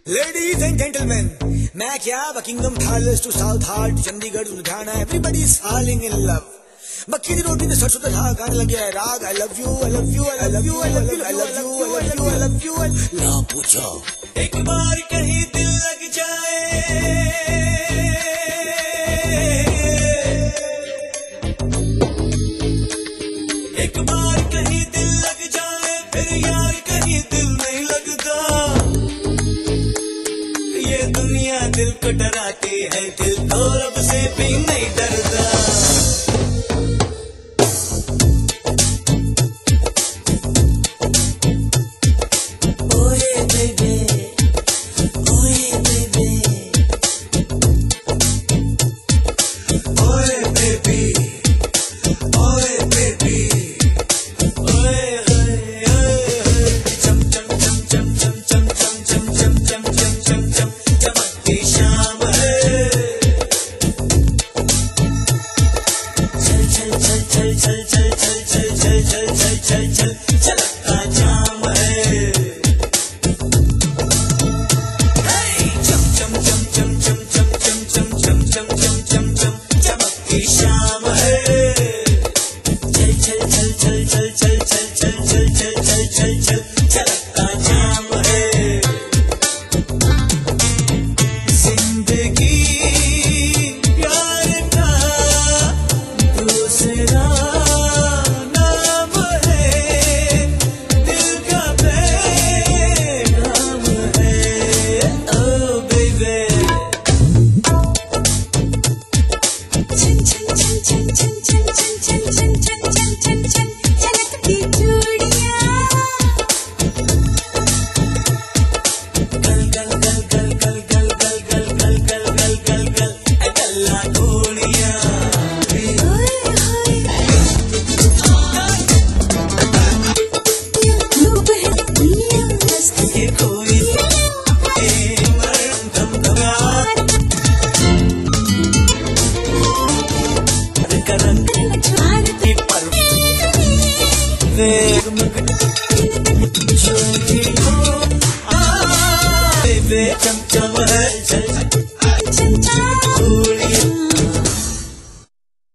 Ladies and gentlemen, मैं क्या Buckingham Palace to south heart Chandigarh Ludhiana everybody is falling in love. मक्की दी रोटी ने सरसों का साग गाने लगे है राग I love you I love you I love you I love you I love you I love you I love you. ला पूछो एक बार कहीं दिल लग जाए, एक बार कहीं दिल लग जाए फिर यार कहीं दिल नहीं लगता। ये दुनिया दिल को डराती है, दिल तो रब से भी नहीं डरता। चम चम है